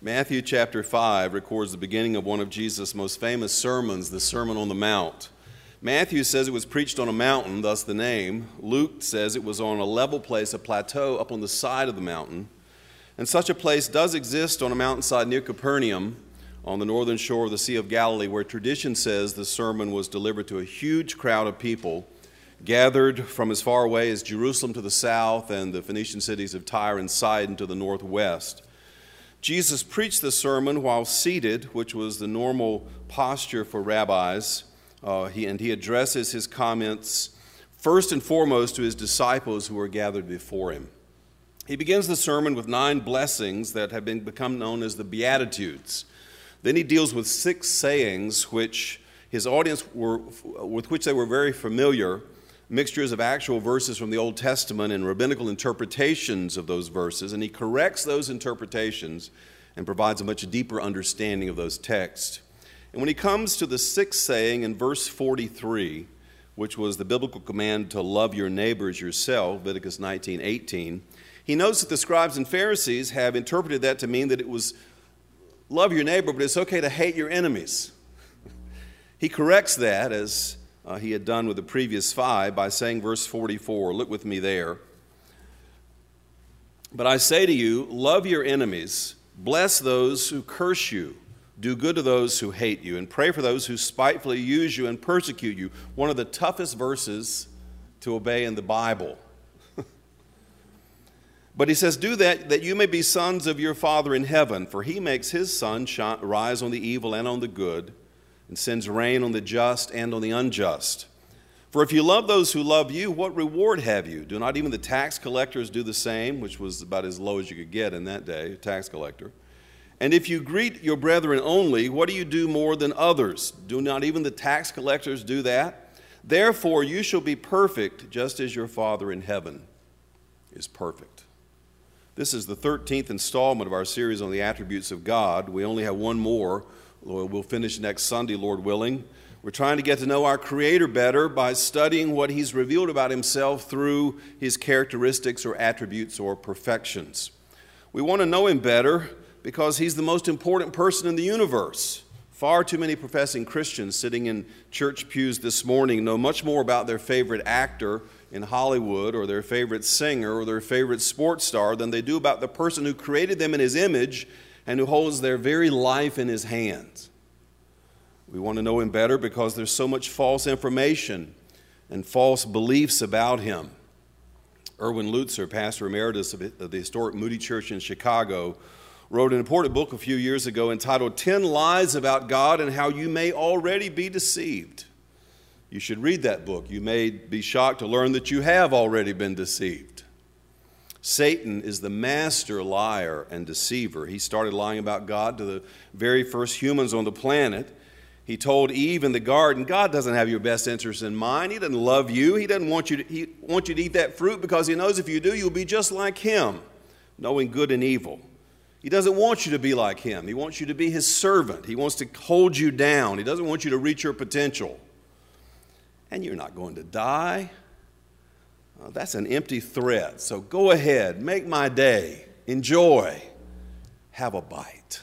Matthew chapter 5 records the beginning of one of Jesus' most famous sermons, the Sermon on the Mount. Matthew says it was preached on a mountain, thus the name. Luke says it was on a level place, a plateau up on the side of the mountain. And such a place does exist on a mountainside near Capernaum on the northern shore of the Sea of Galilee, where tradition says the sermon was delivered to a huge crowd of people gathered from as far away as Jerusalem to the south and the Phoenician cities of Tyre and Sidon to the northwest. Jesus preached the sermon while seated, which was the normal posture for rabbis. He addresses his comments first and foremost to his disciples who are gathered before him. He begins the sermon with 9 blessings that have become known as the Beatitudes. Then he deals with 6 sayings which his audience with which they were very familiar, mixtures of actual verses from the Old Testament and rabbinical interpretations of those verses, and he corrects those interpretations and provides a much deeper understanding of those texts. And when he comes to the 6th saying in verse 43, which was the biblical command to love your neighbors yourself, Leviticus 19:18, he notes that the scribes and Pharisees have interpreted that to mean that it was love your neighbor, but it's okay to hate your enemies. He corrects that, as he had done with the previous 5, by saying verse 44, look with me there. But I say to you, love your enemies, bless those who curse you, do good to those who hate you, and pray for those who spitefully use you and persecute you. One of the toughest verses to obey in the Bible. But he says, do that you may be sons of your Father in heaven, for he makes his sun rise on the evil and on the good, and sends rain on the just and on the unjust. For if you love those who love you, what reward have you? Do not even the tax collectors do the same, which was about as low as you could get in that day, a tax collector. And if you greet your brethren only, what do you do more than others? Do not even the tax collectors do that? Therefore you shall be perfect, just as your Father in heaven is perfect. This is the 13th installment of our series on the attributes of God. We only have one more. We'll finish next Sunday, Lord willing. We're trying to get to know our Creator better by studying what He's revealed about Himself through His characteristics or attributes or perfections. We want to know Him better because He's the most important person in the universe. Far too many professing Christians sitting in church pews this morning know much more about their favorite actor in Hollywood or their favorite singer or their favorite sports star than they do about the person who created them in His image and who holds their very life in His hands. We want to know Him better because there's so much false information and false beliefs about Him. Erwin Lutzer, pastor emeritus of the historic Moody Church in Chicago, wrote an important book a few years ago entitled 10 Lies About God and How You May Already Be Deceived. You should read that book. You may be shocked to learn that you have already been deceived. Satan is the master liar and deceiver. He started lying about God to the very first humans on the planet. He told Eve in the garden, God doesn't have your best interest in mind. He doesn't love you. He doesn't want you to eat that fruit because He knows if you do, you'll be just like Him, knowing good and evil. He doesn't want you to be like Him. He wants you to be His servant. He wants to hold you down. He doesn't want you to reach your potential. And you're not going to die. That's an empty threat. So go ahead, make my day, enjoy, have a bite.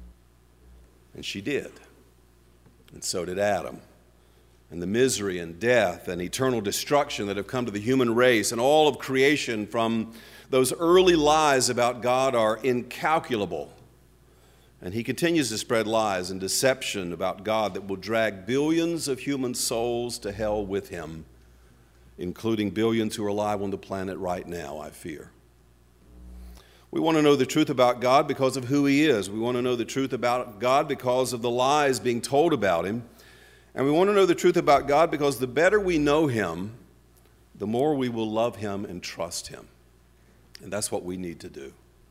And she did. And so did Adam. And the misery and death and eternal destruction that have come to the human race and all of creation from those early lies about God are incalculable. And He continues to spread lies and deception about God that will drag billions of human souls to hell with Him, including billions who are alive on the planet right now, I fear. We want to know the truth about God because of who He is. We want to know the truth about God because of the lies being told about Him. And we want to know the truth about God because the better we know Him, the more we will love Him and trust Him. And that's what we need to do.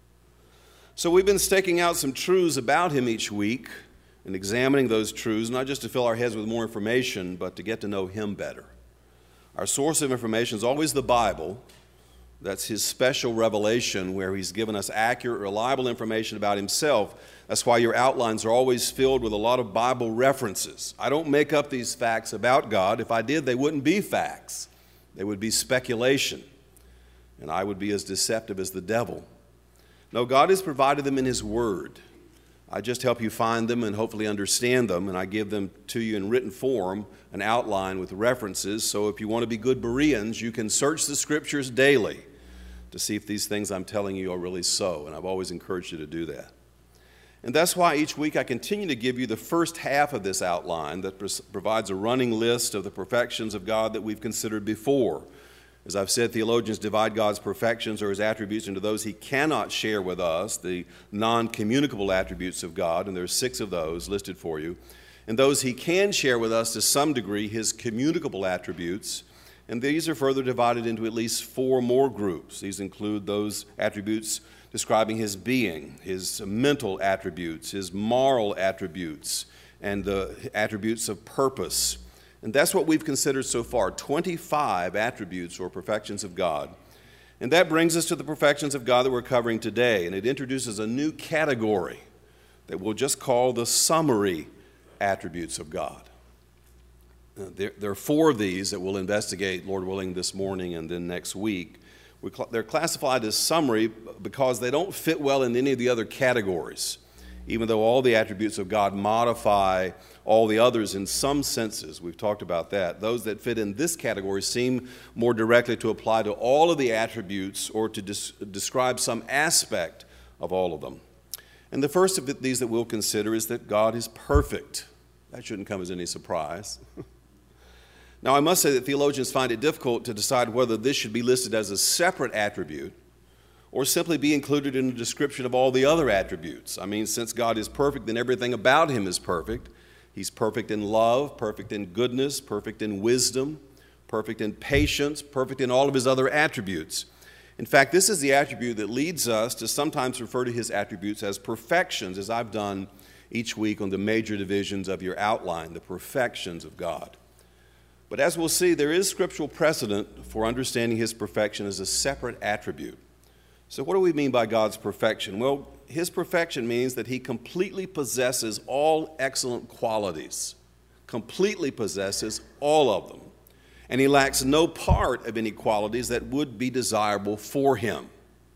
So we've been staking out some truths about Him each week and examining those truths, not just to fill our heads with more information, but to get to know Him better. Our source of information is always the Bible. That's His special revelation where He's given us accurate, reliable information about Himself. That's why your outlines are always filled with a lot of Bible references. I don't make up these facts about God. If I did, they wouldn't be facts. They would be speculation. And I would be as deceptive as the devil. No, God has provided them in His Word. I just help you find them and hopefully understand them, and I give them to you in written form, an outline with references, so if you want to be good Bereans, you can search the Scriptures daily to see if these things I'm telling you are really so, and I've always encouraged you to do that. And that's why each week I continue to give you the first half of this outline that provides a running list of the perfections of God that we've considered before. As I've said, theologians divide God's perfections or his attributes into those he cannot share with us, the non-communicable attributes of God, and there's 6 of those listed for you, and those he can share with us to some degree, his communicable attributes, and these are further divided into at least 4 more groups. These include those attributes describing his being, his mental attributes, his moral attributes, and the attributes of purpose. And that's what we've considered so far, 25 attributes or perfections of God. And that brings us to the perfections of God that we're covering today. And it introduces a new category that we'll just call the summary attributes of God. There are 4 of these that we'll investigate, Lord willing, this morning and then next week. They're classified as summary because they don't fit well in any of the other categories, even though all the attributes of God modify all the others in some senses. We've talked about that. Those that fit in this category seem more directly to apply to all of the attributes or to describe some aspect of all of them. And the first of these that we'll consider is that God is perfect. That shouldn't come as any surprise. Now, I must say that theologians find it difficult to decide whether this should be listed as a separate attribute or simply be included in the description of all the other attributes. I mean, since God is perfect, then everything about him is perfect. He's perfect in love, perfect in goodness, perfect in wisdom, perfect in patience, perfect in all of his other attributes. In fact, this is the attribute that leads us to sometimes refer to his attributes as perfections, as I've done each week on the major divisions of your outline, the perfections of God. But as we'll see, there is scriptural precedent for understanding his perfection as a separate attribute. So what do we mean by God's perfection? Well, his perfection means that he completely possesses all excellent qualities, completely possesses all of them, and he lacks no part of any qualities that would be desirable for him.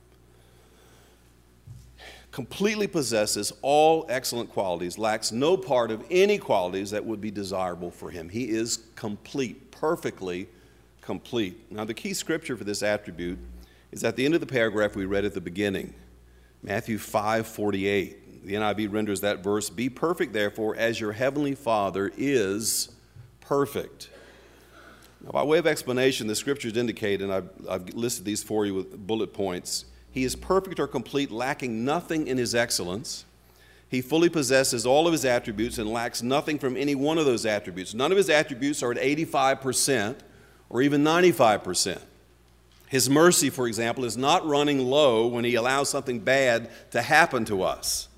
Completely possesses all excellent qualities, lacks no part of any qualities that would be desirable for him. He is complete, perfectly complete. Now, the key scripture for this attribute is at the end of the paragraph we read at the beginning, Matthew 5:48. The NIV renders that verse, "Be perfect, therefore, as your heavenly Father is perfect." Now, by way of explanation, the scriptures indicate, and I've listed these for you with bullet points, he is perfect or complete, lacking nothing in his excellence. He fully possesses all of his attributes and lacks nothing from any one of those attributes. None of his attributes are at 85% or even 95%. His mercy, for example, is not running low when he allows something bad to happen to us.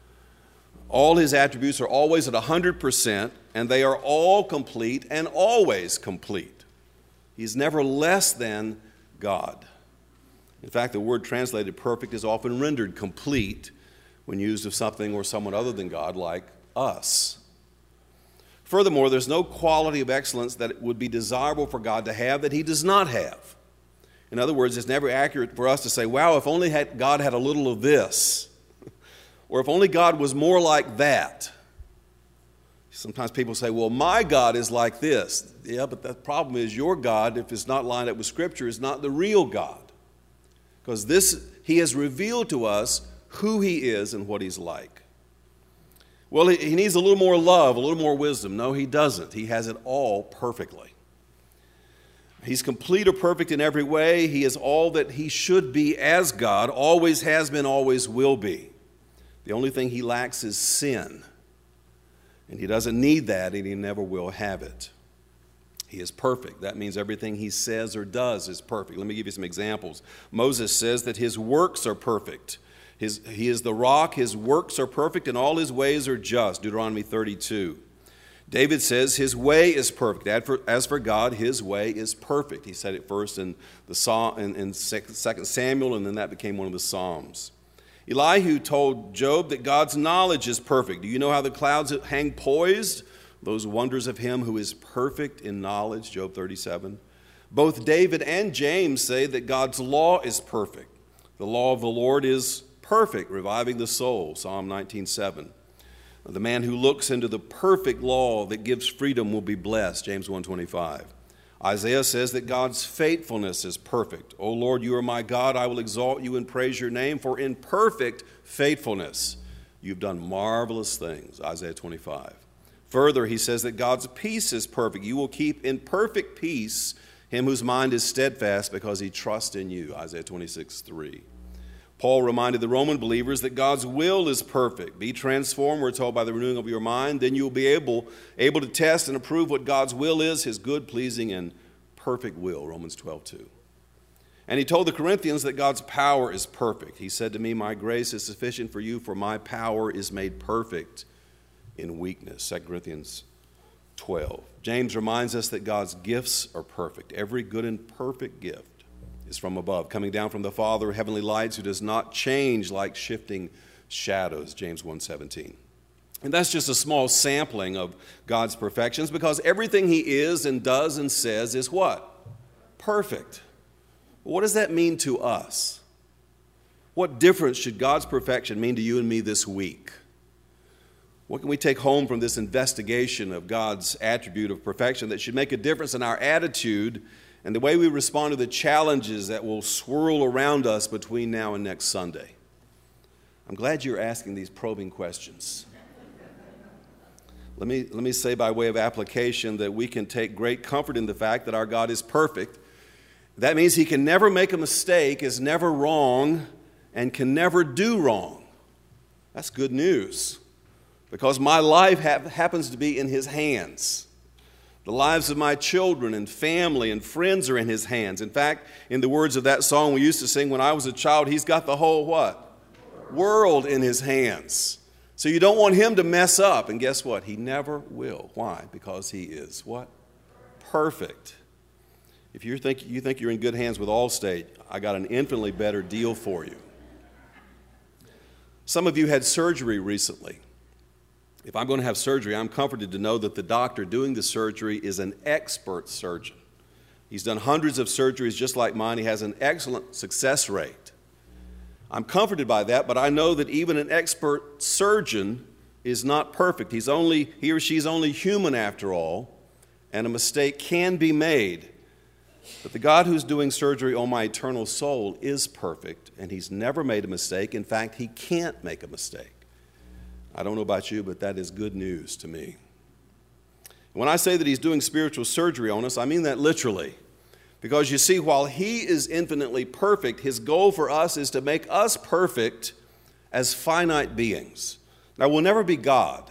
All his attributes are always at 100%, and they are all complete and always complete. He's never less than God. In fact, the word translated perfect is often rendered complete when used of something or someone other than God, like us. Furthermore, there's no quality of excellence that would be desirable for God to have that he does not have. In other words, it's never accurate for us to say, wow, if only God had a little of this, or if only God was more like that. Sometimes people say, well, my God is like this. Yeah, but the problem is your God, if it's not lined up with Scripture, is not the real God. Because he has revealed to us who he is and what he's like. Well, he needs a little more love, a little more wisdom. No, he doesn't. He has it all perfectly. He's complete or perfect in every way. He is all that he should be as God, always has been, always will be. The only thing he lacks is sin. And he doesn't need that, and he never will have it. He is perfect. That means everything he says or does is perfect. Let me give you some examples. Moses says that his works are perfect. He is the rock, his works are perfect, and all his ways are just. Deuteronomy 32. David says his way is perfect. As for God, his way is perfect. He said it first in 2 Samuel, and then that became one of the Psalms. Elihu told Job that God's knowledge is perfect. Do you know how the clouds hang poised? Those wonders of him who is perfect in knowledge, Job 37. Both David and James say that God's law is perfect. The law of the Lord is perfect, reviving the soul, Psalm 19:7. The man who looks into the perfect law that gives freedom will be blessed, James 1:25. Isaiah says that God's faithfulness is perfect. O Lord, you are my God. I will exalt you and praise your name, for in perfect faithfulness you've done marvelous things, Isaiah 25. Further, he says that God's peace is perfect. You will keep in perfect peace him whose mind is steadfast because he trusts in you, Isaiah 26:3. Paul reminded the Roman believers that God's will is perfect. Be transformed, we're told, by the renewing of your mind. Then you'll be able to test and approve what God's will is, his good, pleasing, and perfect will, Romans 12:2. And he told the Corinthians that God's power is perfect. He said to me, my grace is sufficient for you, for my power is made perfect in weakness, 2 Corinthians 12. James reminds us that God's gifts are perfect. Every good and perfect gift is from above, coming down from the Father of heavenly lights, who does not change like shifting shadows, James 1:17. And that's just a small sampling of God's perfections, because everything he is and does and says is what? Perfect. What does that mean to us? What difference should God's perfection mean to you and me this week? What can we take home from this investigation of God's attribute of perfection that should make a difference in our attitude and the way we respond to the challenges that will swirl around us between now and next Sunday? I'm glad you're asking these probing questions. Let me say by way of application that we can take great comfort in the fact that our God is perfect. That means he can never make a mistake, is never wrong, and can never do wrong. That's good news, because my life happens to be in his hands. The lives of my children and family and friends are in his hands. In fact, in the words of that song we used to sing when I was a child, he's got the whole what? World in his hands. So you don't want him to mess up. And guess what? He never will. Why? Because he is what? Perfect. If you think you're in good hands with Allstate, I got an infinitely better deal for you. Some of you had surgery recently. If I'm going to have surgery, I'm comforted to know that the doctor doing the surgery is an expert surgeon. He's done hundreds of surgeries just like mine. He has an excellent success rate. I'm comforted by that, but I know that even an expert surgeon is not perfect. He or she's only human after all, and a mistake can be made. But the God who's doing surgery on my eternal soul is perfect, and he's never made a mistake. In fact, he can't make a mistake. I don't know about you, but that is good news to me. When I say that he's doing spiritual surgery on us, I mean that literally. Because you see, while he is infinitely perfect, his goal for us is to make us perfect as finite beings. Now, we'll never be God.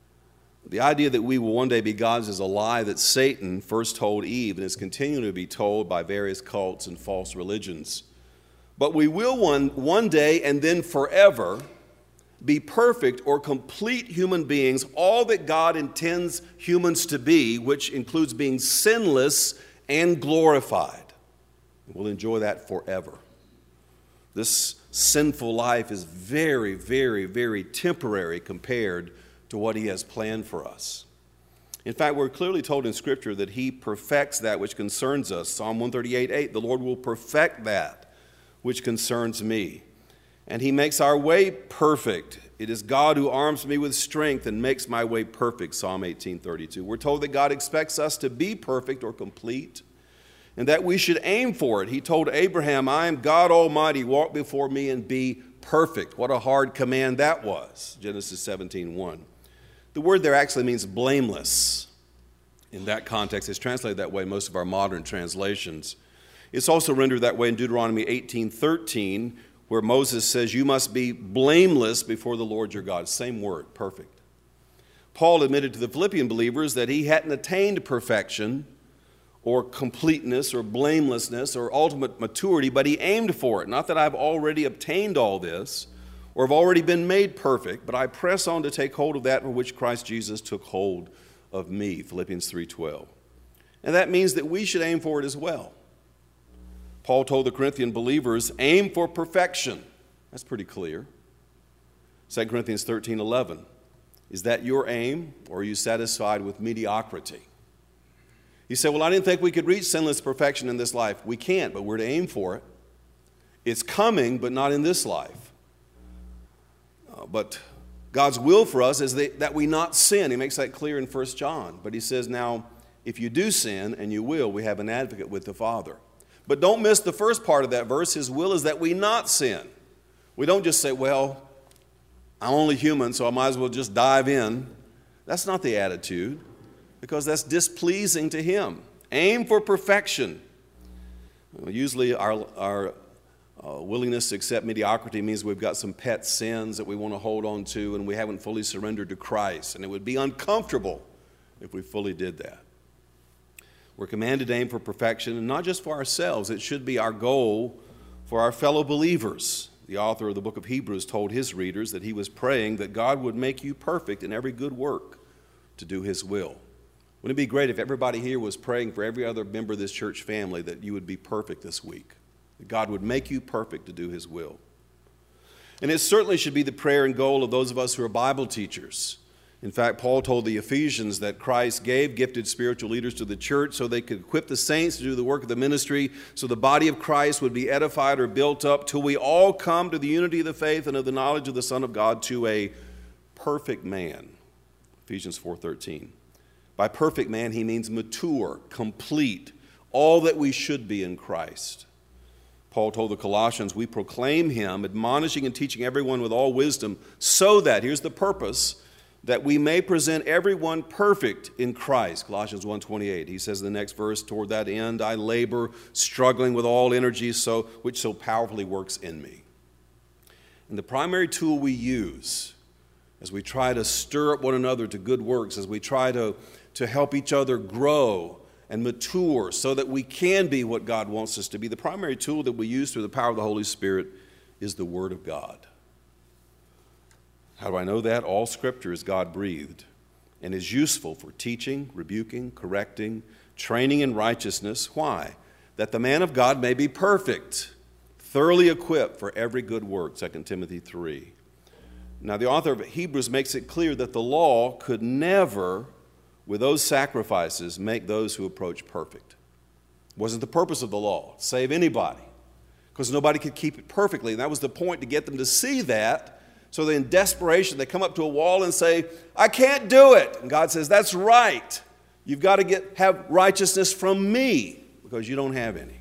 The idea that we will one day be gods is a lie that Satan first told Eve and is continuing to be told by various cults and false religions. But we will one day and then forever be perfect or complete human beings, all that God intends humans to be, which includes being sinless and glorified. We'll enjoy that forever. This sinful life is very, very, very temporary compared to what he has planned for us. In fact, we're clearly told in Scripture that he perfects that which concerns us. Psalm 138:8, the Lord will perfect that which concerns me. And he makes our way perfect. It is God who arms me with strength and makes my way perfect, Psalm 18:32. We're told that God expects us to be perfect or complete, and that we should aim for it. He told Abraham, I am God Almighty, walk before me and be perfect. What a hard command that was, Genesis 17:1. The word there actually means blameless. In that context, it's translated that way in most of our modern translations. It's also rendered that way in Deuteronomy 18:13, where Moses says, you must be blameless before the Lord your God. Same word, perfect. Paul admitted to the Philippian believers that he hadn't attained perfection or completeness or blamelessness or ultimate maturity, but he aimed for it. Not that I've already obtained all this or have already been made perfect, but I press on to take hold of that for which Christ Jesus took hold of me, Philippians 3:12. And that means that we should aim for it as well. Paul told the Corinthian believers, aim for perfection. That's pretty clear. 2 Corinthians 13:11. Is that your aim, or are you satisfied with mediocrity? You say, well, I didn't think we could reach sinless perfection in this life. We can't, but we're to aim for it. It's coming, but not in this life. But God's will for us is that we not sin. He makes that clear in 1 John. But he says, now, if you do sin, and you will, we have an advocate with the Father. But don't miss the first part of that verse. His will is that we not sin. We don't just say, well, I'm only human, so I might as well just dive in. That's not the attitude, because that's displeasing to Him. Aim for perfection. Usually our willingness to accept mediocrity means we've got some pet sins that we want to hold on to, and we haven't fully surrendered to Christ. And it would be uncomfortable if we fully did that. We're commanded to aim for perfection, and not just for ourselves. It should be our goal for our fellow believers. The author of the book of Hebrews told his readers that he was praying that God would make you perfect in every good work to do His will. Wouldn't it be great if everybody here was praying for every other member of this church family that you would be perfect this week? That God would make you perfect to do His will. And it certainly should be the prayer and goal of those of us who are Bible teachers. In fact, Paul told the Ephesians that Christ gave gifted spiritual leaders to the church so they could equip the saints to do the work of the ministry, so the body of Christ would be edified or built up till we all come to the unity of the faith and of the knowledge of the Son of God, to a perfect man. Ephesians 4:13. By perfect man, he means mature, complete, all that we should be in Christ. Paul told the Colossians, we proclaim Him, admonishing and teaching everyone with all wisdom, so that, here's the purpose, that we may present everyone perfect in Christ. Colossians 1:28. He says in the next verse, toward that end I labor, struggling with all energy, which so powerfully works in me. And the primary tool we use as we try to stir up one another to good works, as we try to help each other grow and mature so that we can be what God wants us to be, the primary tool that we use through the power of the Holy Spirit is the Word of God. How do I know that? All Scripture is God-breathed and is useful for teaching, rebuking, correcting, training in righteousness. Why? That the man of God may be perfect, thoroughly equipped for every good work, 2 Timothy 3. Now, the author of Hebrews makes it clear that the law could never, with those sacrifices, make those who approach perfect. It wasn't the purpose of the law, to save anybody, because nobody could keep it perfectly. And that was the point, to get them to see that. So that in desperation, they come up to a wall and say, I can't do it. And God says, that's right. You've got to have righteousness from me, because you don't have any.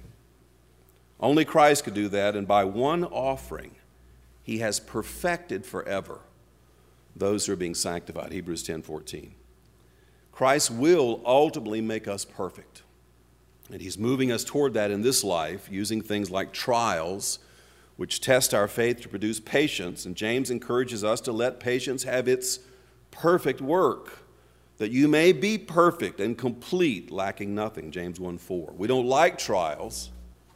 Only Christ could do that, and by one offering, He has perfected forever those who are being sanctified. Hebrews 10:14. Christ will ultimately make us perfect. And He's moving us toward that in this life, using things like trials, which test our faith to produce patience. And James encourages us to let patience have its perfect work, that you may be perfect and complete, lacking nothing, James 1:4. We don't like trials,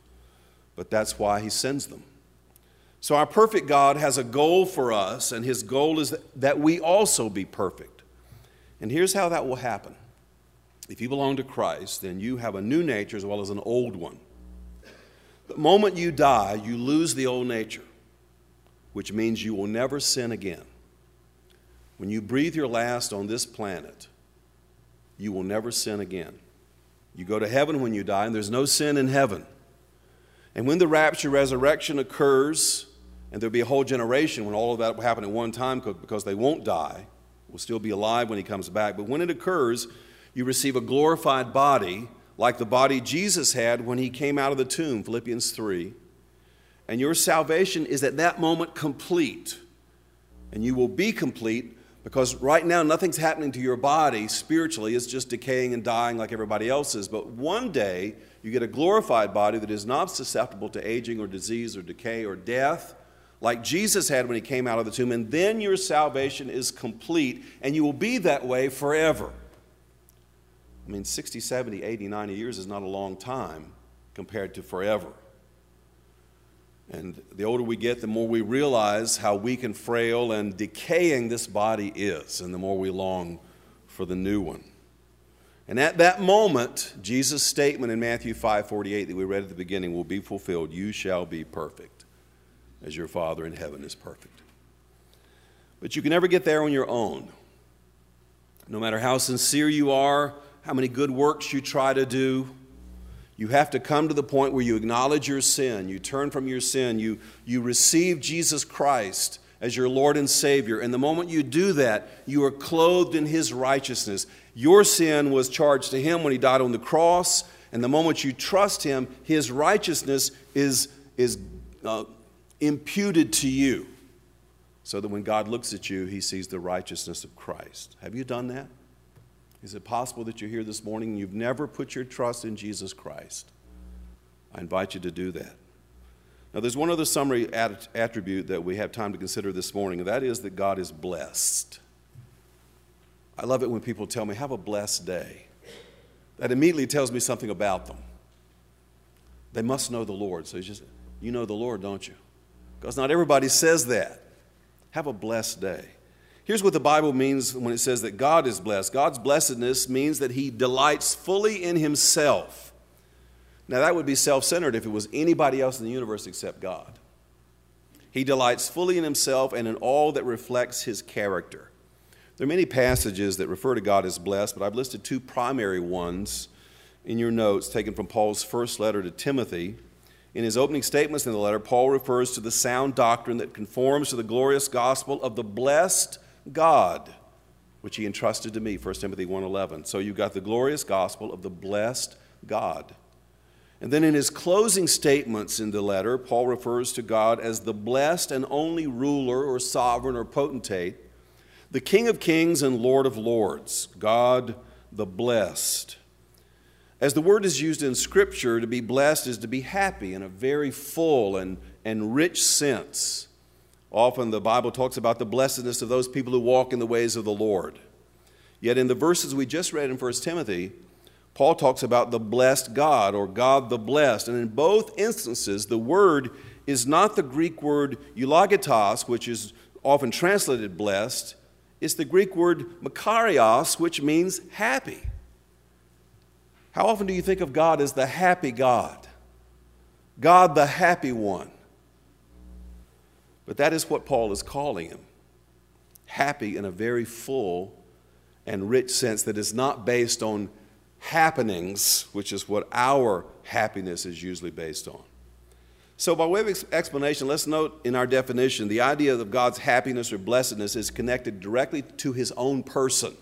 but that's why He sends them. So our perfect God has a goal for us, and His goal is that we also be perfect. And here's how that will happen. If you belong to Christ, then you have a new nature as well as an old one. The moment you die, you lose the old nature, which means you will never sin again. When you breathe your last on this planet, you will never sin again. You go to heaven when you die, and there's no sin in heaven. And when the rapture, resurrection occurs, and there'll be a whole generation when all of that will happen at one time, because they won't die, will still be alive when He comes back. But when it occurs, you receive a glorified body, like the body Jesus had when He came out of the tomb, Philippians 3. And your salvation is at that moment complete. And you will be complete, because right now nothing's happening to your body spiritually. It's just decaying and dying like everybody else's. But one day you get a glorified body that is not susceptible to aging or disease or decay or death, like Jesus had when He came out of the tomb. And then your salvation is complete, and you will be that way forever. I mean, 60, 70, 80, 90 years is not a long time compared to forever. And the older we get, the more we realize how weak and frail and decaying this body is, and the more we long for the new one. And at that moment, Jesus' statement in Matthew 5:48 that we read at the beginning will be fulfilled. You shall be perfect, as your Father in heaven is perfect. But you can never get there on your own. No matter how sincere you are, how many good works you try to do, you have to come to the point where you acknowledge your sin, you turn from your sin, you receive Jesus Christ as your Lord and Savior. And the moment you do that, you are clothed in His righteousness. Your sin was charged to Him when He died on the cross, and the moment you trust Him, His righteousness is imputed to you, so that when God looks at you, He sees the righteousness of Christ. Have you done that? Is it possible that you're here this morning and you've never put your trust in Jesus Christ? I invite you to do that. Now, there's one other summary attribute that we have time to consider this morning, and that is that God is blessed. I love it when people tell me, have a blessed day. That immediately tells me something about them. They must know the Lord. So you know the Lord, don't you? Because not everybody says that. Have a blessed day. Here's what the Bible means when it says that God is blessed. God's blessedness means that He delights fully in Himself. Now, that would be self-centered if it was anybody else in the universe except God. He delights fully in Himself and in all that reflects His character. There are many passages that refer to God as blessed, but I've listed two primary ones in your notes taken from Paul's first letter to Timothy. In his opening statements in the letter, Paul refers to the sound doctrine that conforms to the glorious gospel of the blessed God, which He entrusted to me, 1 Timothy 1:11. So you've got the glorious gospel of the blessed God. And then in his closing statements in the letter, Paul refers to God as the blessed and only ruler or sovereign or potentate, the King of kings and Lord of lords, God the blessed. As the word is used in Scripture, to be blessed is to be happy in a very full and rich sense. Often the Bible talks about the blessedness of those people who walk in the ways of the Lord. Yet in the verses we just read in 1 Timothy, Paul talks about the blessed God, or God the blessed. And in both instances, the word is not the Greek word eulogitos, which is often translated blessed. It's the Greek word makarios, which means happy. How often do you think of God as the happy God? God the happy one. But that is what Paul is calling Him. Happy in a very full and rich sense that is not based on happenings, which is what our happiness is usually based on. So by way of explanation, let's note in our definition, the idea of God's happiness or blessedness is connected directly to His own person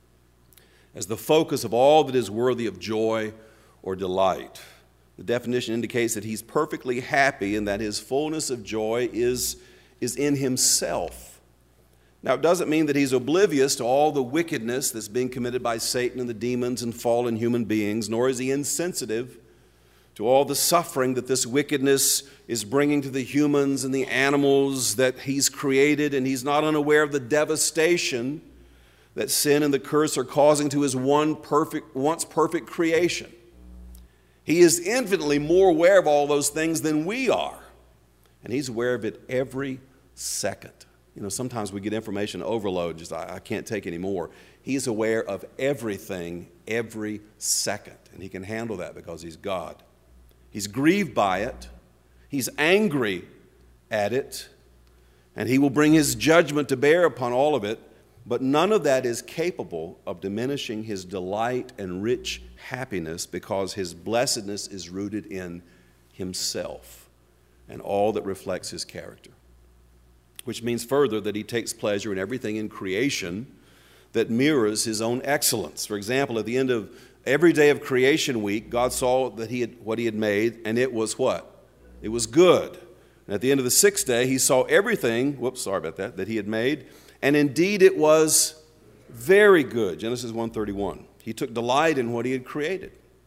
as the focus of all that is worthy of joy or delight. The definition indicates that He's perfectly happy and that His fullness of joy is in Himself. Now, it doesn't mean that He's oblivious to all the wickedness that's being committed by Satan and the demons and fallen human beings, nor is He insensitive to all the suffering that this wickedness is bringing to the humans and the animals that He's created, and He's not unaware of the devastation that sin and the curse are causing to His once perfect creation. He is infinitely more aware of all those things than we are, and He's aware of it every second. You know, sometimes we get information overload, just I can't take any more. He's aware of everything every second, and He can handle that because He's God. He's grieved by it. He's angry at it, and He will bring His judgment to bear upon all of it, but none of that is capable of diminishing His delight and rich happiness because His blessedness is rooted in Himself and all that reflects His character. Which means further that He takes pleasure in everything in creation that mirrors His own excellence. For example, at the end of every day of creation week, God saw that what He had made, and it was what? It was good. And at the end of the sixth day, He saw everything, that He had made, and indeed it was very good. Genesis 1:31. He took delight in what He had created.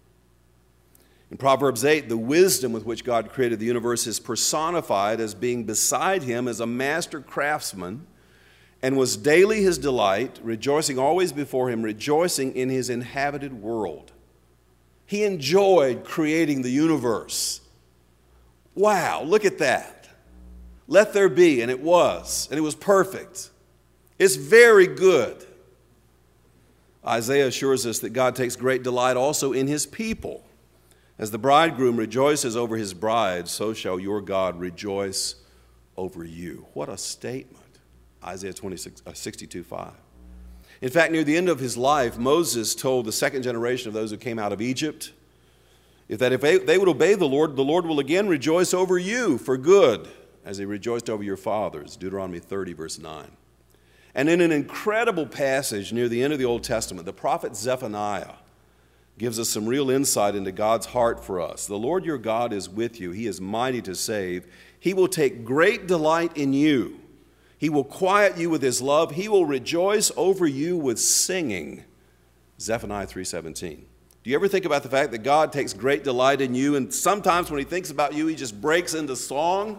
In Proverbs 8, the wisdom with which God created the universe is personified as being beside Him as a master craftsman, and was daily His delight, rejoicing always before Him, rejoicing in His inhabited world. He enjoyed creating the universe. Wow, look at that. Let there be, and it was perfect. It's very good. Isaiah assures us that God takes great delight also in His people. As the bridegroom rejoices over his bride, so shall your God rejoice over you. What a statement. Isaiah 62:5. In fact, near the end of his life, Moses told the second generation of those who came out of Egypt, if they would obey the Lord will again rejoice over you for good. as he rejoiced over your fathers, Deuteronomy 30, verse 9. And in an incredible passage near the end of the Old Testament, the prophet Zephaniah gives us some real insight into God's heart for us. The Lord your God is with you. He is mighty to save. He will take great delight in you. He will quiet you with his love. He will rejoice over you with singing. Zephaniah 3:17. Do you ever think about the fact that God takes great delight in you, and sometimes when he thinks about you, he just breaks into song?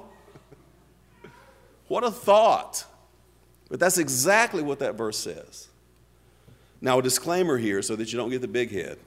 What a thought. But that's exactly what that verse says. Now, a disclaimer here so that you don't get the big head.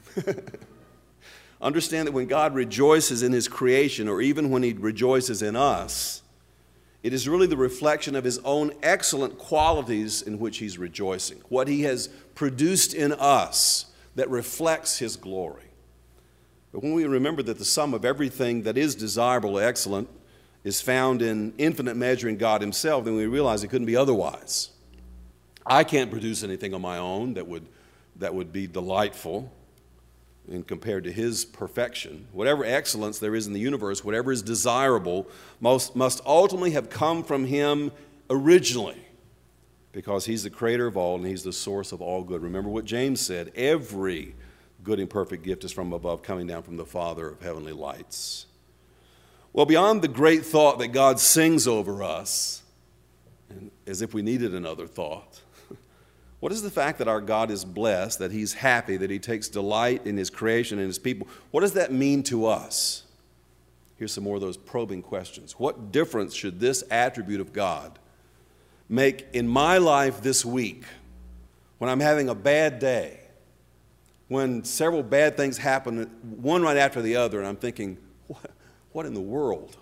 Understand that when God rejoices in his creation, or even when he rejoices in us, it is really the reflection of his own excellent qualities in which he's rejoicing, what he has produced in us that reflects his glory. But when we remember that the sum of everything that is desirable or excellent is found in infinite measure in God himself, then we realize it couldn't be otherwise. I can't produce anything on my own that would be delightful and compared to his perfection. Whatever excellence there is in the universe, whatever is desirable, must ultimately have come from him originally, because he's the creator of all and he's the source of all good. Remember what James said, every good and perfect gift is from above, coming down from the Father of heavenly lights. Well, beyond the great thought that God sings over us, and as if we needed another thought, what is the fact that our God is blessed, that he's happy, that he takes delight in his creation and his people? What does that mean to us? Here's some more of those probing questions. What difference should this attribute of God make in my life this week when I'm having a bad day, when several bad things happen, one right after the other, and I'm thinking, what in the world?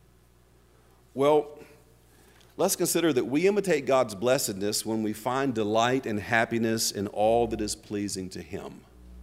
Well, let's consider that we imitate God's blessedness when we find delight and happiness in all that is pleasing to him,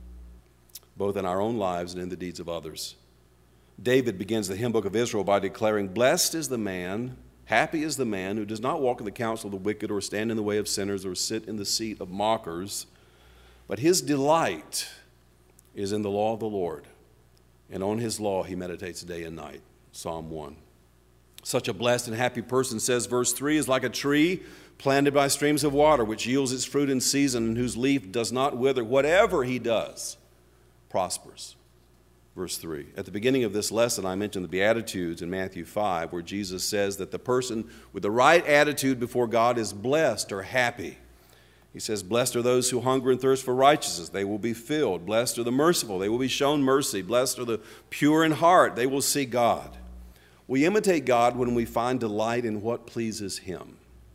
both in our own lives and in the deeds of others. David begins the hymn book of Israel by declaring, "Blessed is the man, happy is the man who does not walk in the counsel of the wicked or stand in the way of sinners or sit in the seat of mockers, but his delight is in the law of the Lord, and on his law he meditates day and night." Psalm 1. Such a blessed and happy person, says verse 3, is like a tree planted by streams of water, which yields its fruit in season and whose leaf does not wither. Whatever he does prospers. Verse 3. At the beginning of this lesson, I mentioned the Beatitudes in Matthew 5, where Jesus says that the person with the right attitude before God is blessed or happy. He says, "Blessed are those who hunger and thirst for righteousness. They will be filled. Blessed are the merciful. They will be shown mercy. Blessed are the pure in heart. They will see God." We imitate God when we find delight in what pleases him.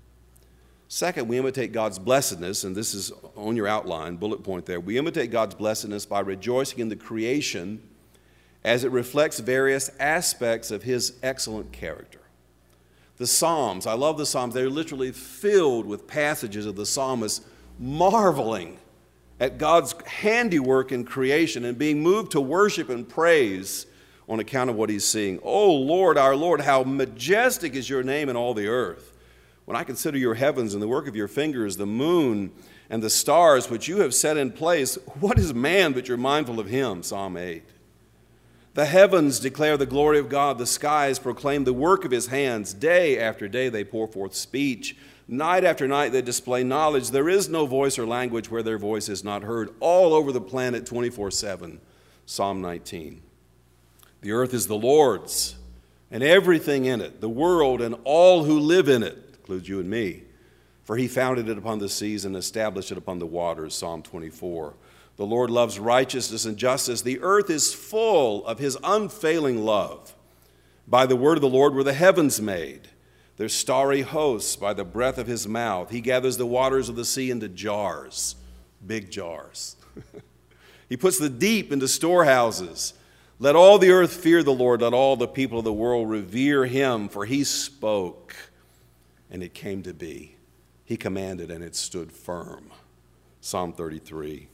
Second, we imitate God's blessedness, and this is on your outline, bullet point there. We imitate God's blessedness by rejoicing in the creation as it reflects various aspects of his excellent character. The Psalms, I love the Psalms. They're literally filled with passages of the psalmist marveling at God's handiwork in creation and being moved to worship and praise on account of what he's seeing. "Oh Lord, our Lord, how majestic is your name in all the earth. When I consider your heavens and the work of your fingers, the moon and the stars which you have set in place, what is man that you're mindful of him?" Psalm 8. "The heavens declare the glory of God. The skies proclaim the work of his hands. Day after day they pour forth speech. Night after night they display knowledge. There is no voice or language where their voice is not heard. All over the planet 24/7. Psalm 19. "The earth is the Lord's, and everything in it, the world and all who live in it," includes you and me, "for he founded it upon the seas and established it upon the waters." Psalm 24. "The Lord loves righteousness and justice. The earth is full of his unfailing love. By the word of the Lord were the heavens made, their starry hosts by the breath of his mouth. He gathers the waters of the sea into jars," big jars. "He puts the deep into storehouses. Let all the earth fear the Lord. Let all the people of the world revere him. For he spoke, and it came to be. He commanded, and it stood firm." Psalm 33.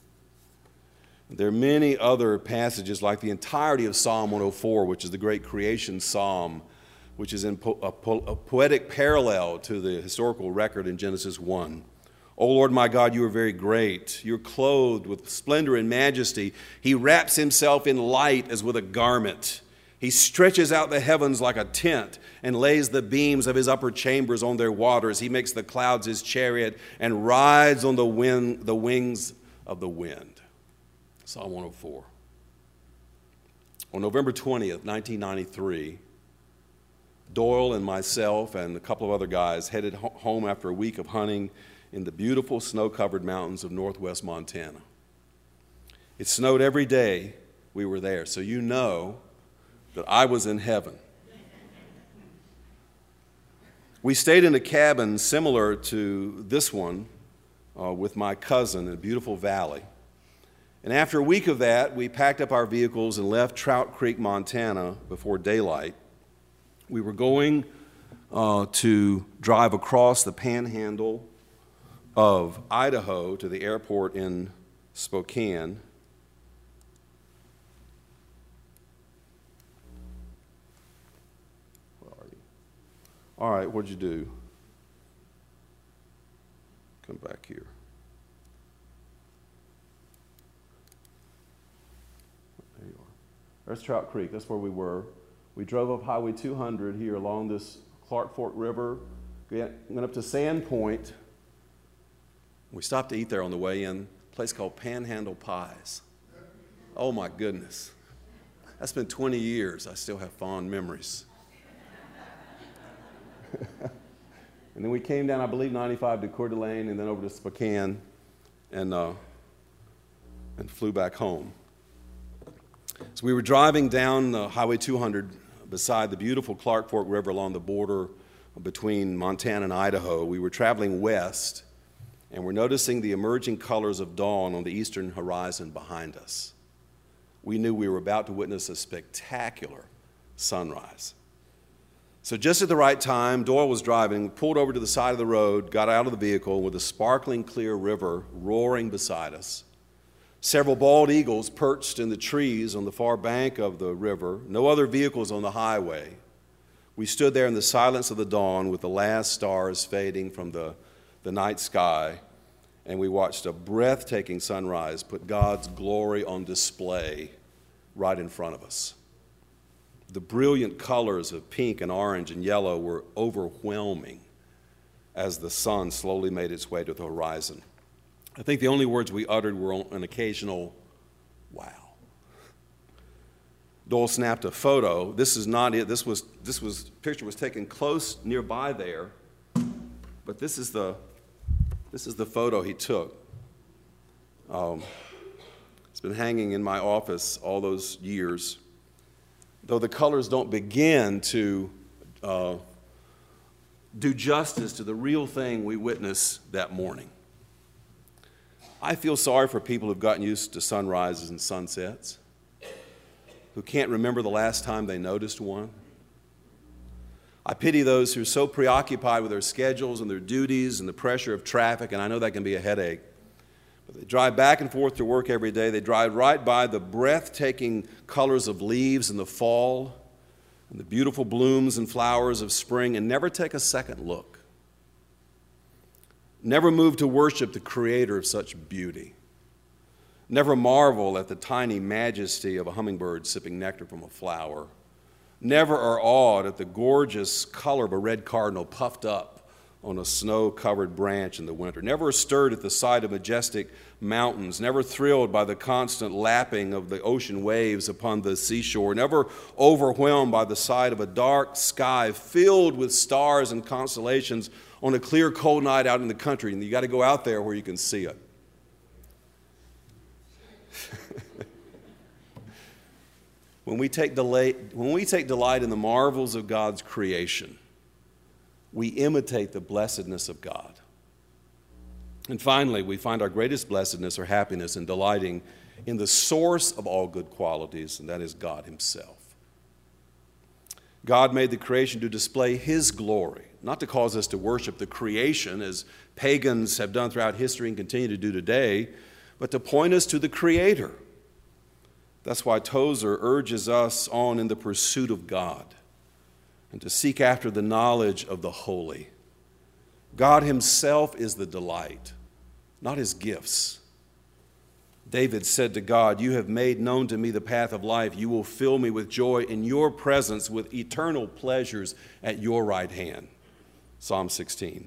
There are many other passages, like the entirety of Psalm 104, which is the great creation psalm, which is in a poetic parallel to the historical record in Genesis 1. "O Lord my God, you are very great. You're clothed with splendor and majesty. He wraps himself in light as with a garment. He stretches out the heavens like a tent and lays the beams of his upper chambers on their waters. He makes the clouds his chariot and rides on the wings of the wind. Psalm 104. On November 20th, 1993, Doyle and myself and a couple of other guys headed home after a week of hunting in the beautiful snow-covered mountains of northwest Montana. It snowed every day we were there, so you know that I was in heaven. We stayed in a cabin similar to this one with my cousin in a beautiful valley. And after a week of that, we packed up our vehicles and left Trout Creek, Montana before daylight. We were going to drive across the panhandle of Idaho to the airport in Spokane. All right, what'd you do? Come back here. There you are. There's Trout Creek. That's where we were. We drove up Highway 200 here along this Clark Fork River. We went up to Sand Point. We stopped to eat there on the way in, a place called Panhandle Pies. Oh, my goodness. That's been 20 years. I still have fond memories. And then we came down, I believe, 95 to Coeur d'Alene and then over to Spokane and flew back home. So we were driving down Highway 200 beside the beautiful Clark Fork River along the border between Montana and Idaho. We were traveling west, and we're noticing the emerging colors of dawn on the eastern horizon behind us. We knew we were about to witness a spectacular sunrise. So just at the right time, Doyle was driving, pulled over to the side of the road, got out of the vehicle with a sparkling clear river roaring beside us. Several bald eagles perched in the trees on the far bank of the river. No other vehicles on the highway. We stood there in the silence of the dawn with the last stars fading from the night sky, and we watched a breathtaking sunrise put God's glory on display right in front of us. The brilliant colors of pink and orange and yellow were overwhelming as the sun slowly made its way to the horizon. I think the only words we uttered were an occasional, wow. Doyle snapped a photo. This is not it. This picture was taken close nearby there, but this is the photo he took. It's been hanging in my office all those years. Though the colors don't begin to do justice to the real thing we witnessed that morning. I feel sorry for people who've gotten used to sunrises and sunsets, who can't remember the last time they noticed one. I pity those who are so preoccupied with their schedules and their duties and the pressure of traffic, and I know that can be a headache. But they drive back and forth to work every day. They drive right by the breathtaking colors of leaves in the fall and the beautiful blooms and flowers of spring and never take a second look. Never move to worship the creator of such beauty. Never marvel at the tiny majesty of a hummingbird sipping nectar from a flower. Never are awed at the gorgeous color of a red cardinal puffed up on a snow-covered branch in the winter. Never stirred at the sight of majestic mountains. Never thrilled by the constant lapping of the ocean waves upon the seashore. Never overwhelmed by the sight of a dark sky filled with stars and constellations on a clear, cold night out in the country. And you got to go out there where you can see it. When we take delight in the marvels of God's creation, we imitate the blessedness of God. And finally, we find our greatest blessedness or happiness in delighting in the source of all good qualities, and that is God Himself. God made the creation to display His glory, not to cause us to worship the creation as pagans have done throughout history and continue to do today, but to point us to the Creator. That's why Tozer urges us on in the pursuit of God and to seek after the knowledge of the holy. God Himself is the delight, not His gifts. David said to God, "You have made known to me the path of life. You will fill me with joy in your presence, with eternal pleasures at your right hand." Psalm 16.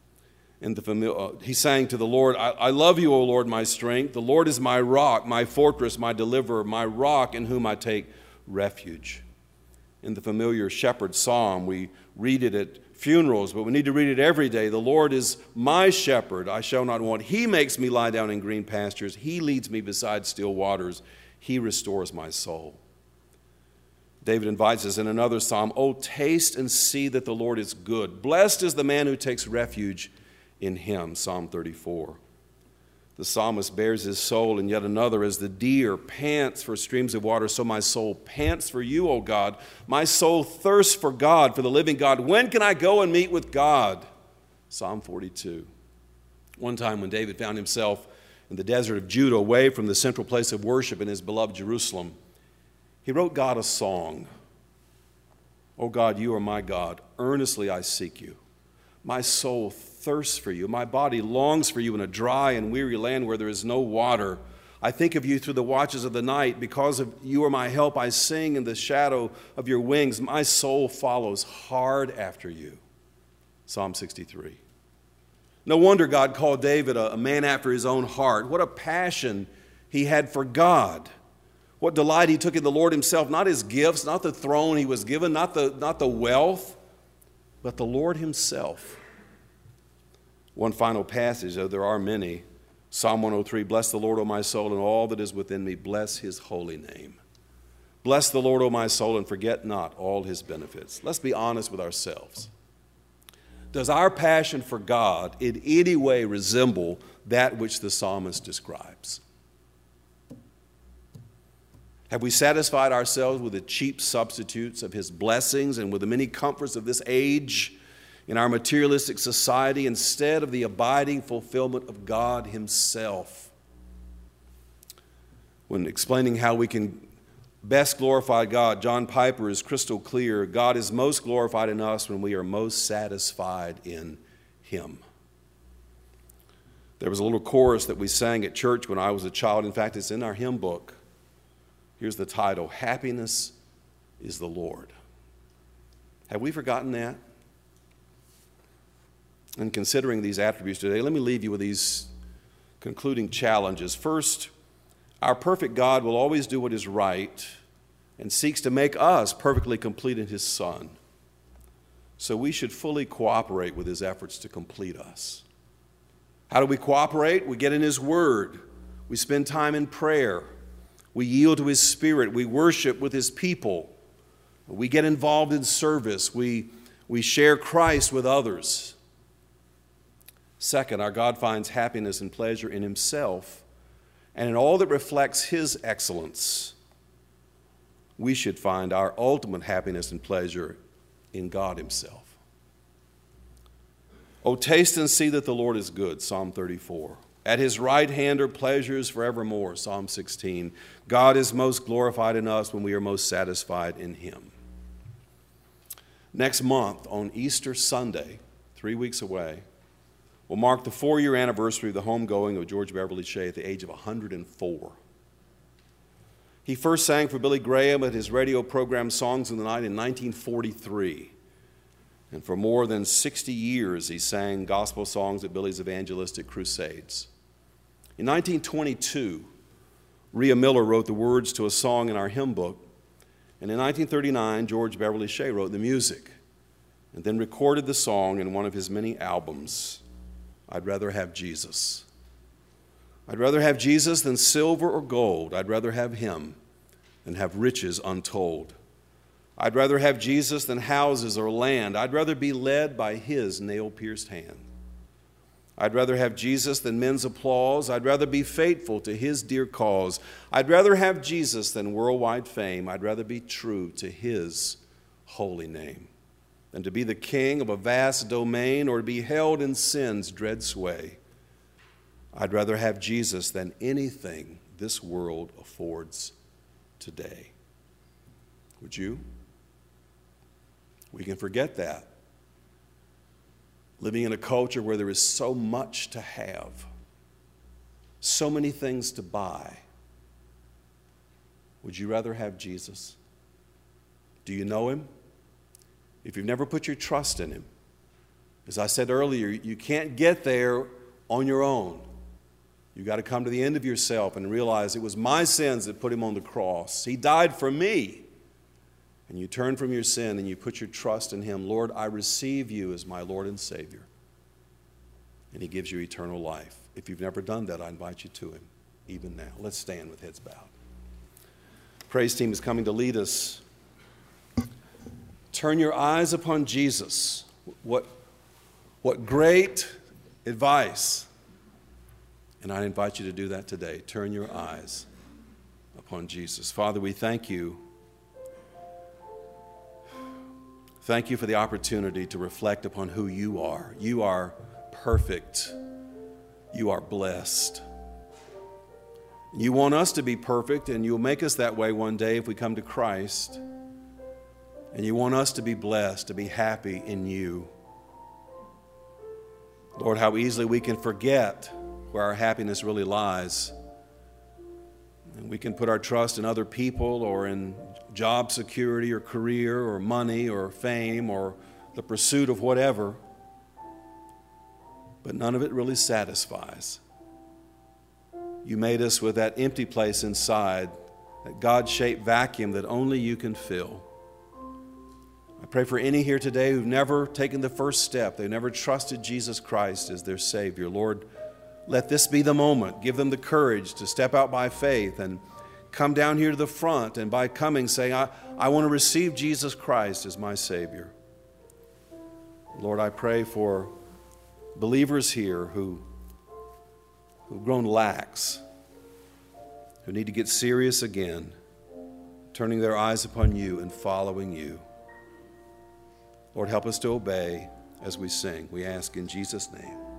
He sang to the Lord, I love you, O Lord, my strength. The Lord is my rock, my fortress, my deliverer, my rock in whom I take refuge. In the familiar shepherd psalm, we read it at funerals, but we need to read it every day. The Lord is my shepherd, I shall not want. He makes me lie down in green pastures. He leads me beside still waters. He restores my soul. David invites us in another psalm, "Oh, taste and see that the Lord is good. Blessed is the man who takes refuge in him." Psalm 34. The psalmist bears his soul in yet another. As the deer pants for streams of water, so my soul pants for you, O God. My soul thirsts for God, for the living God. When can I go and meet with God? Psalm 42. One time when David found himself in the desert of Judah, away from the central place of worship in his beloved Jerusalem, he wrote God a song. "O God, you are my God. Earnestly I seek you. My soul thirsts for you. My body longs for you in a dry and weary land where there is no water. I think of you through the watches of the night. Because of you are my help, I sing in the shadow of your wings. My soul follows hard after you." Psalm 63. No wonder God called David a man after his own heart. What a passion he had for God. What delight he took in the Lord himself, not his gifts, not the throne he was given, not the wealth, but the Lord himself. One final passage, though there are many. Psalm 103, "Bless the Lord, O my soul, and all that is within me. Bless his holy name." Bless the Lord, O my soul, and forget not all his benefits. Let's be honest with ourselves. Does our passion for God in any way resemble that which the psalmist describes? Have we satisfied ourselves with the cheap substitutes of his blessings and with the many comforts of this age in our materialistic society instead of the abiding fulfillment of God himself? When explaining how we can best glorify God, John Piper is crystal clear. God is most glorified in us when we are most satisfied in him. There was a little chorus that we sang at church when I was a child. In fact, it's in our hymn book. Here's the title, "Happiness is the Lord." Have we forgotten that? In considering these attributes today, let me leave you with these concluding challenges. First, our perfect God will always do what is right and seeks to make us perfectly complete in his Son. So we should fully cooperate with his efforts to complete us. How do we cooperate? We get in his word. We spend time in prayer. We yield to his Spirit. We worship with his people. We get involved in service. We share Christ with others. Second, our God finds happiness and pleasure in himself and in all that reflects his excellence. We should find our ultimate happiness and pleasure in God himself. "Oh, taste and see that the Lord is good," Psalm 34. "At his right hand are pleasures forevermore," Psalm 16. God is most glorified in us when we are most satisfied in him. Next month, on Easter Sunday, 3 weeks away, will mark the 4-year anniversary of the homegoing of George Beverly Shea at the age of 104. He first sang for Billy Graham at his radio program Songs in the Night in 1943. And for more than 60 years, he sang gospel songs at Billy's evangelistic crusades. In 1922, Rhea Miller wrote the words to a song in our hymn book. And in 1939, George Beverly Shea wrote the music and then recorded the song in one of his many albums, "I'd Rather Have Jesus." I'd rather have Jesus than silver or gold. I'd rather have him than have riches untold. I'd rather have Jesus than houses or land. I'd rather be led by his nail-pierced hand. I'd rather have Jesus than men's applause. I'd rather be faithful to his dear cause. I'd rather have Jesus than worldwide fame. I'd rather be true to his holy name than to be the king of a vast domain or to be held in sin's dread sway. I'd rather have Jesus than anything this world affords today. Would you? We can forget that. Living in a culture where there is so much to have, so many things to buy. Would you rather have Jesus? Do you know him? If you've never put your trust in him, as I said earlier, you can't get there on your own. You've got to come to the end of yourself and realize it was my sins that put him on the cross. He died for me. And you turn from your sin and you put your trust in him. Lord, I receive you as my Lord and Savior. And he gives you eternal life. If you've never done that, I invite you to him, even now. Let's stand with heads bowed. Praise team is coming to lead us. Turn your eyes upon Jesus. What great advice. And I invite you to do that today. Turn your eyes upon Jesus. Father, we thank you. Thank you for the opportunity to reflect upon who you are. You are perfect. You are blessed. You want us to be perfect, and you'll make us that way one day if we come to Christ. And you want us to be blessed, to be happy in you. Lord, how easily we can forget where our happiness really lies. And we can put our trust in other people or in job security or career or money or fame or the pursuit of whatever. But none of it really satisfies. You made us with that empty place inside, that God-shaped vacuum that only you can fill. I pray for any here today who've never taken the first step. They've never trusted Jesus Christ as their Savior. Lord, let this be the moment. Give them the courage to step out by faith and come down here to the front, and by coming say, I want to receive Jesus Christ as my Savior. Lord, I pray for believers here who've grown lax, who need to get serious again, turning their eyes upon you and following you. Lord, help us to obey as we sing. We ask in Jesus' name.